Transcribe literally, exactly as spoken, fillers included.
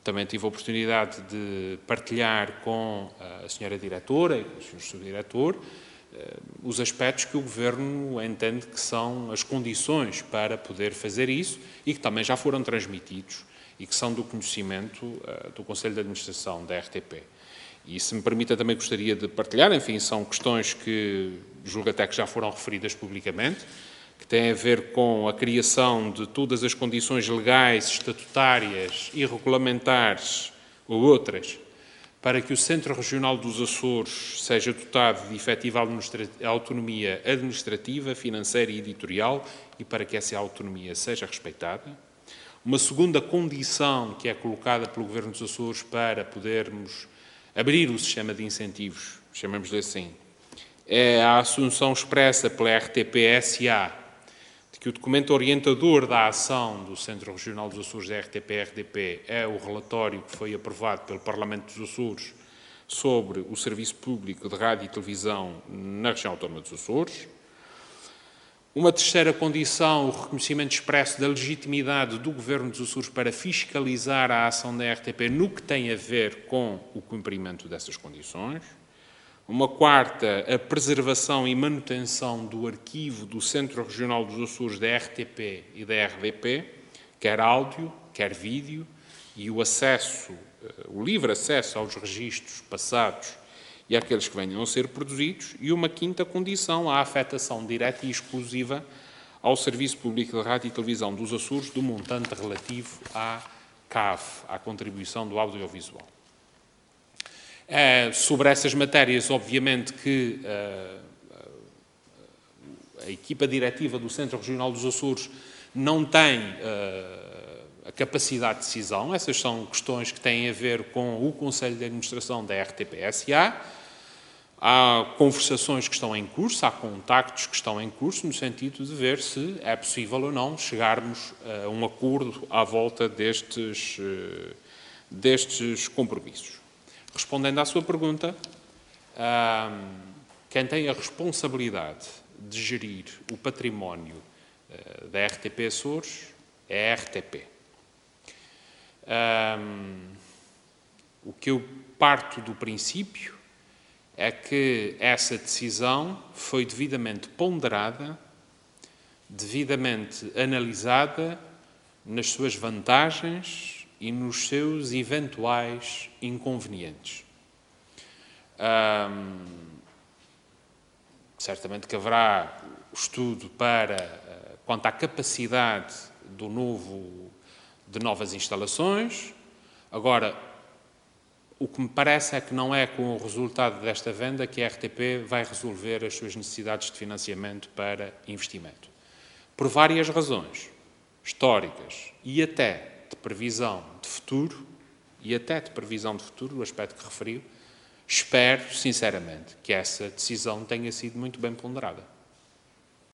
Também tive a oportunidade de partilhar com a senhora diretora e com o senhor subdiretor os aspectos que o Governo entende que são as condições para poder fazer isso e que também já foram transmitidos e que são do conhecimento uh, do Conselho de Administração da R T P. E, se me permita, também gostaria de partilhar, enfim, são questões que julgo até que já foram referidas publicamente, que têm a ver com a criação de todas as condições legais, estatutárias e regulamentares ou outras para que o Centro Regional dos Açores seja dotado de efetiva autonomia administrativa, financeira e editorial e para que essa autonomia seja respeitada. Uma segunda condição que é colocada pelo Governo dos Açores para podermos abrir o sistema de incentivos, chamamos-lhe assim, é a assunção expressa pela R T P S A de que o documento orientador da ação do Centro Regional dos Açores da R T P R D P é o relatório que foi aprovado pelo Parlamento dos Açores sobre o serviço público de rádio e televisão na região autónoma dos Açores. Uma terceira condição, o reconhecimento expresso da legitimidade do Governo dos Açores para fiscalizar a ação da R T P no que tem a ver com o cumprimento dessas condições. Uma quarta, a preservação e manutenção do arquivo do Centro Regional dos Açores da R T P e da R D P, quer áudio, quer vídeo, e o acesso, o livre acesso aos registros passados e àqueles que venham a ser produzidos. E uma quinta condição, a afetação direta e exclusiva ao Serviço Público de Rádio e Televisão dos Açores do montante relativo à C A V, à contribuição do audiovisual. É, sobre essas matérias, obviamente que uh, a equipa diretiva do Centro Regional dos Açores não tem uh, a capacidade de decisão. Essas são questões que têm a ver com o Conselho de Administração da R T P S A. Há conversações que estão em curso, há contactos que estão em curso, no sentido de ver se é possível ou não chegarmos a um acordo à volta destes, uh, destes compromissos. Respondendo à sua pergunta, quem tem a responsabilidade de gerir o património da R T P Açores é a R T P. O que eu parto do princípio é que essa decisão foi devidamente ponderada, devidamente analisada nas suas vantagens e nos seus eventuais inconvenientes. Hum, certamente que haverá estudo para, quanto à capacidade do novo, de novas instalações. Agora, o que me parece é que não é com o resultado desta venda que a R T P vai resolver as suas necessidades de financiamento para investimento. Por várias razões históricas e até de previsão de futuro, e até de previsão de futuro, o aspecto que referiu, espero, sinceramente, que essa decisão tenha sido muito bem ponderada.